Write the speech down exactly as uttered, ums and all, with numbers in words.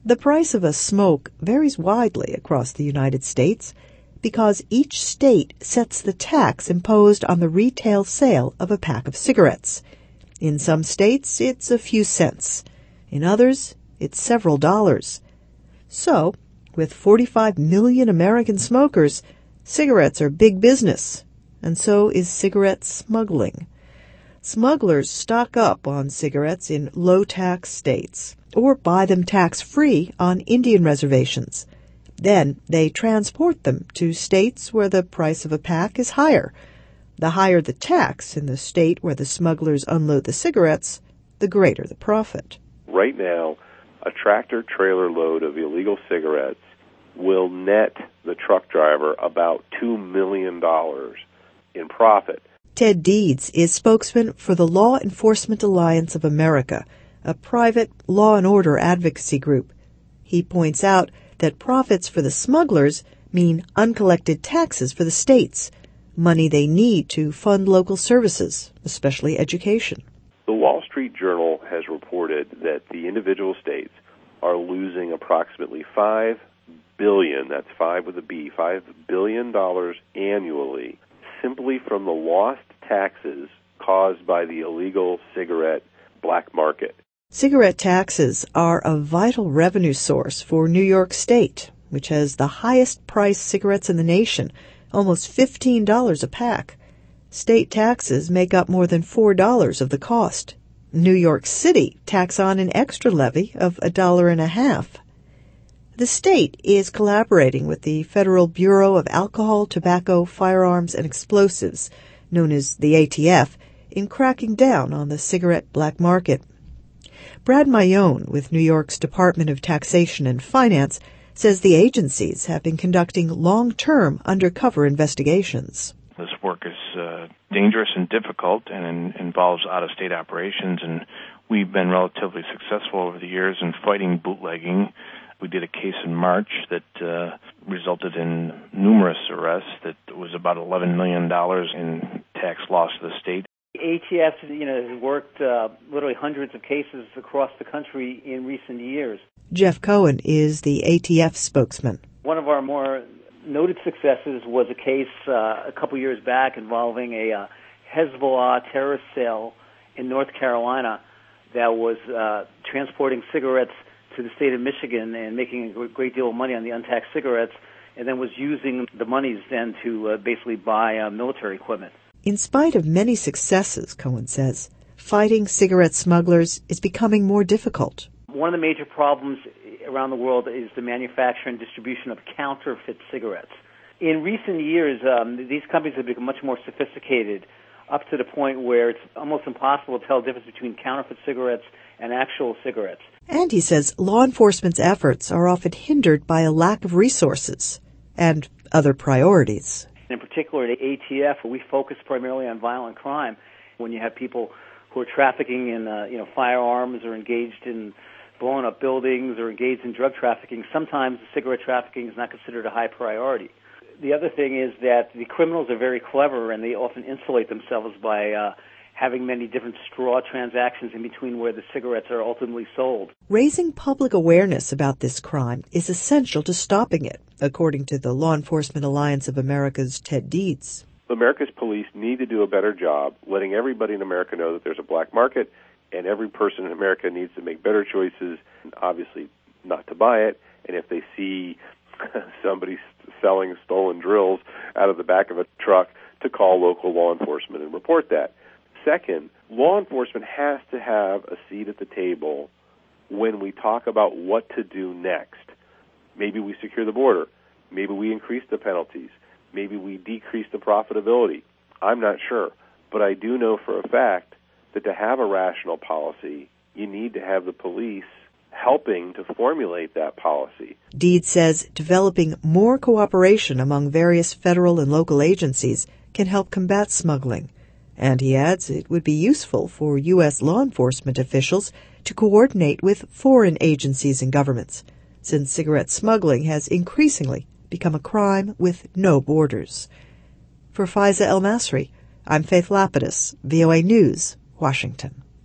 The price of a smoke varies widely across the United States because each state sets the tax imposed on the retail sale of a pack of cigarettes. In some states, it's a few cents. In others, it's several dollars. So, with forty-five million American smokers, cigarettes are big business, and so is cigarette smuggling. Smugglers stock up on cigarettes in low-tax states or buy them tax-free on Indian reservations. Then they transport them to states where the price of a pack is higher. The higher the tax in the state where the smugglers unload the cigarettes, the greater the profit. Right now, a tractor-trailer load of illegal cigarettes will net the truck driver about two million dollars in profit. Ted Deeds is spokesman for the Law Enforcement Alliance of America, a private law and order advocacy group. He points out that profits for the smugglers mean uncollected taxes for the states, money they need to fund local services, especially education. The Wall Street Journal has reported that the individual states are losing approximately five billion dollars, that's five with a B, five billion dollars annually, simply from the lost taxes caused by the illegal cigarette black market. Cigarette taxes are a vital revenue source for New York State, which has the highest priced cigarettes in the nation, almost fifteen dollars a pack. State taxes make up more than four dollars of the cost. New York City tacks on an extra levy of a dollar and a half. The state is collaborating with the Federal Bureau of Alcohol, Tobacco, Firearms, and Explosives, known as the A T F, in cracking down on the cigarette black market. Brad Mayone with New York's Department of Taxation and Finance says the agencies have been conducting long-term undercover investigations. This work is uh, dangerous and difficult and in, involves out-of-state operations, and we've been relatively successful over the years in fighting bootlegging. We did a case in March that uh, resulted in numerous arrests that was about eleven million dollars in tax loss to the state. A T F, you know, has worked uh, literally hundreds of cases across the country in recent years. Jeff Cohen is the A T F spokesman. One of our more noted successes was a case uh, a couple years back involving a uh, Hezbollah terrorist cell in North Carolina that was uh, transporting cigarettes to the state of Michigan and making a great deal of money on the untaxed cigarettes, and then was using the monies then to uh, basically buy uh, military equipment. In spite of many successes, Cohen says, fighting cigarette smugglers is becoming more difficult. One of the major problems around the world is the manufacture and distribution of counterfeit cigarettes. In recent years, um, these companies have become much more sophisticated, up to the point where it's almost impossible to tell the difference between counterfeit cigarettes and actual cigarettes. And he says law enforcement's efforts are often hindered by a lack of resources and other priorities. In particular, at A T F, we focus primarily on violent crime. When you have people who are trafficking in uh, you know, firearms or engaged in blowing up buildings or engaged in drug trafficking, sometimes cigarette trafficking is not considered a high priority. The other thing is that the criminals are very clever, and they often insulate themselves by uh, having many different straw transactions in between where the cigarettes are ultimately sold. Raising public awareness about this crime is essential to stopping it, according to the Law Enforcement Alliance of America's Ted Deeds. America's police need to do a better job letting everybody in America know that there's a black market, and every person in America needs to make better choices, and obviously not to buy it. And if they see somebody selling stolen drills out of the back of a truck, to call local law enforcement and report that. Second, law enforcement has to have a seat at the table when we talk about what to do next. Maybe we secure the border. Maybe we increase the penalties. Maybe we decrease the profitability. I'm not sure. But I do know for a fact that to have a rational policy, you need to have the police helping to formulate that policy. Deeds says developing more cooperation among various federal and local agencies can help combat smuggling. And he adds it would be useful for U S law enforcement officials to coordinate with foreign agencies and governments, since cigarette smuggling has increasingly become a crime with no borders. For Faiza El Masri, I'm Faith Lapidus, V O A News, Washington.